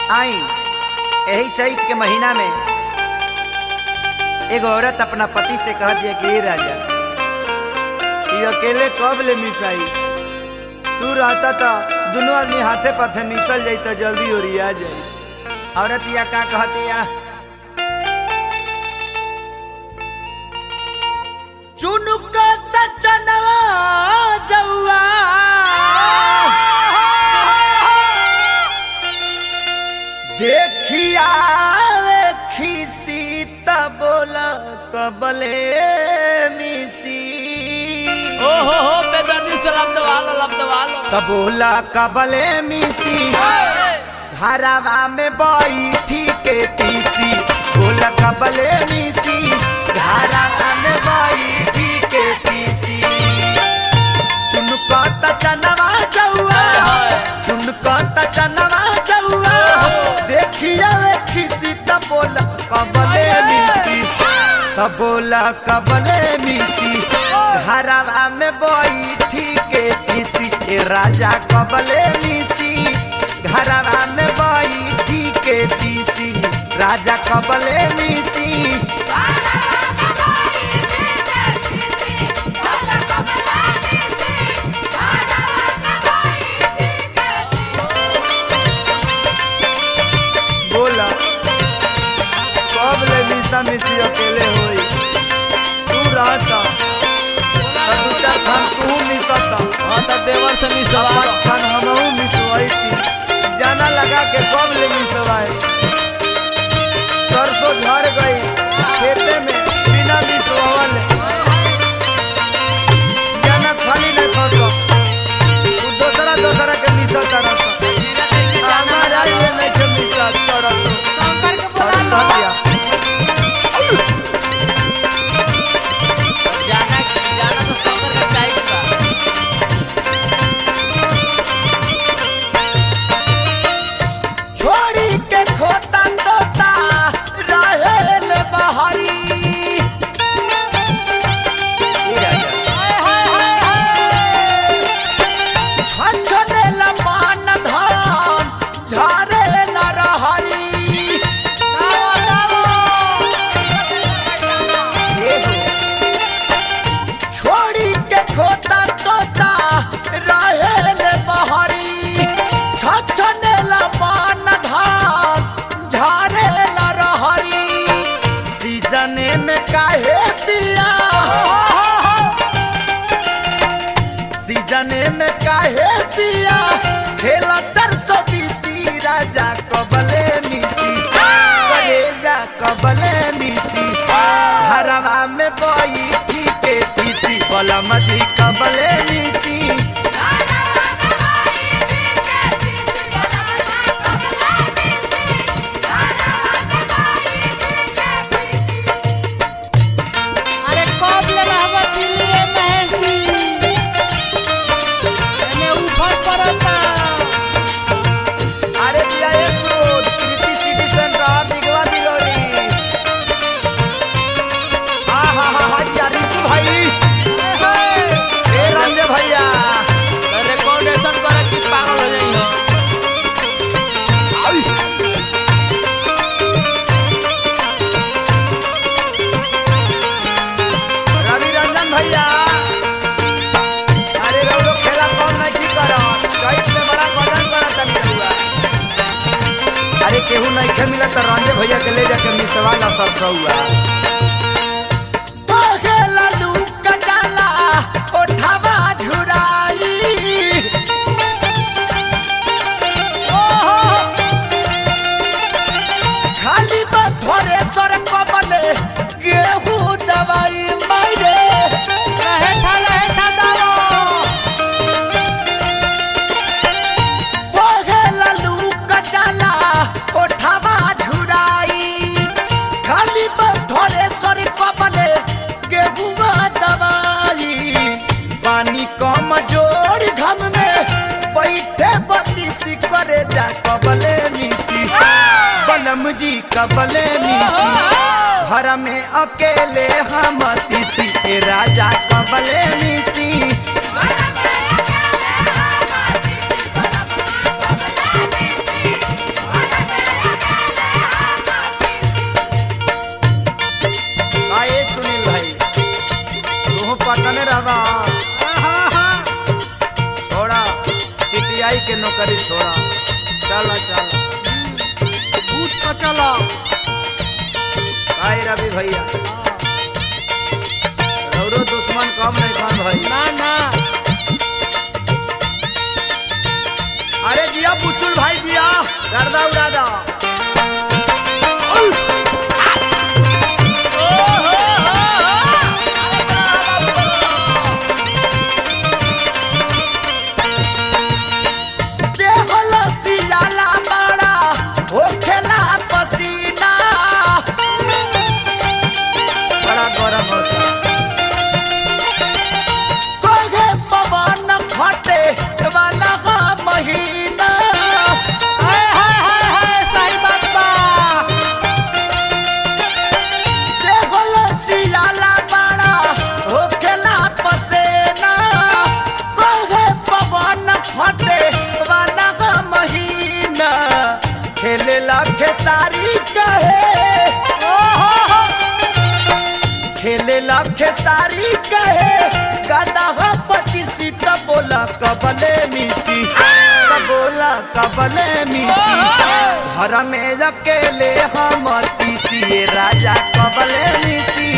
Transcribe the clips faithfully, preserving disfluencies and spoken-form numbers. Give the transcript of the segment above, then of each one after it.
आई यही चैत के महीना में एक औरत अपना पति से कह दिया कि ये राजा ये अकेले कब ले मिसाई, तू रहता तो दोनों आदमी हाथे पाथे मिसल जाई तो जल्दी ओरिया जाई। औरत या का कहती या चुनुका चनवा जौआ देखिया खीसी बोला कबले मिसी। ओ हो हो बेदर्दी से लब दवालो लब दवालो तबोला कबले मिसी घरवा में बैठी के तीसी। बोला कबले मिसी घरवा में बैठी के तीसी। चुनकत चनवा जौआ चुनकत चनवा जौआ देखिया खीसी तबोला कबले मिसी। तबोला कबले मिसी घरवा में बैठी के तीसी। राजा कबले मिसी घरवा में बैठी के तीसी। राजा कबले मिसी बोला कबले मिसा मिसी अकेले होई, तू रहता दू चार खान तू मिसता। हां त देवर से मिसवा पांच खान हमहू मिसवाई थी जाना लगा के कबले मिसवाई। सरसों झड़ गई खेते में बिना मिसवावल जाना खाली नहीं फंसो। तू दोसरा दोसरा के मिसता रहता हमारा ये नहीं के मिसा सरसों शंकर के बोला दिया। जाना जाना तो शंकर का टाइप बा। छोड़ी के खोता तोता रहे न बहरी। छछने लमान धाम झारे न रहरी। छोड़ी के खोता तोता रहे न बहरी। छछने लमान धाम झारे न रहरी। सीजने में काहे पिया सीजने में काहे पिया खेला सरसों बीसी। राजा कबले मिसी करेजा कबले मिसी घरवा में बैठी के तीसी। बोला मजी कबले मिसी अरे कब ले रहबा दिल्ली महेश जी एने ऊपर पड़ता। अरे दिया ये suit Kriti city centre Digwa Dilori. हा हा हा हा यार रितु भाई ए रंजे भैया रिकॉर्डेशन करे कि पागल हो जाई हो। आई रवि रंजन भैया अरे रउरो खेला कौन नहीं की करो चैत में बड़ा गजन करत तनी रउआ। अरे केहू नहीं खे मिला तो रंजे भैया के ले जाके मिसवा ला सरसौआ। पहला लूका डाला ओठावा झुराई। ओहो खाली बथोरे सर कबले गेहूं दवाई मारे। रहे ठा रहे ठा दाओ पहला लूका डाला ओठावा झुराई। खाली बथोरे सर कबले गेहूं दवाई। पानी कम जोड़ घम में बैठे बतीसी करे जा कबले मिसी। बलम जी कबले मिसी घर में अकेले हम तीसी। राजा कबले मिसी चलो चलो भूत तो चलो भाई रवि भैया रौरो दुश्मन कम नहीं खान भाई ना ना अरे जिया बुचुल भाई जिया गर्दा उड़ा दा बड़ा गरम होता कोगे पवन फटे वाला महीना हाय हाय हाय हाय सही बात बा देखल सियाला बड़ा होखेला पसेना कोगे पवन फटे वाला महीना खेले लाखे सारी कहे खेले लाखे सारी कहे गदा पति सीत बोला कबले मिसी बोला कबले मिसी घर में अकेले हम तीसी राजा कबले मिसी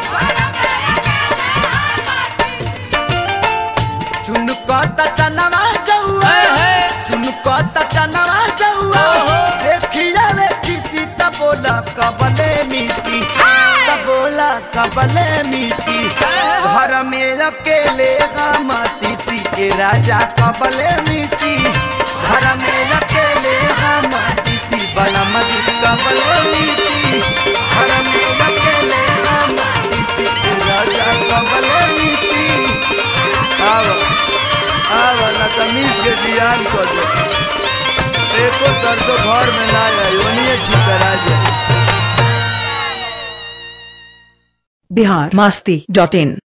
चुनकत चनवा जौआ चुनकत चनवा जौआ देखिया वे किसी त बोला कबले मिसी बोला कबले मिसी घर में अकेले हम तीसी के राजा कबले मिसी घर में अकेले हम तीसी बला मजी कबले मिसी घर में अकेले हम तीसी के राजा कबले मिसी आओ आओ ना तमीज के ध्यान कर दो एको दर्दो घर में ना आए ओनिए ठीक करा जाए बिहार मस्ती डॉट इन।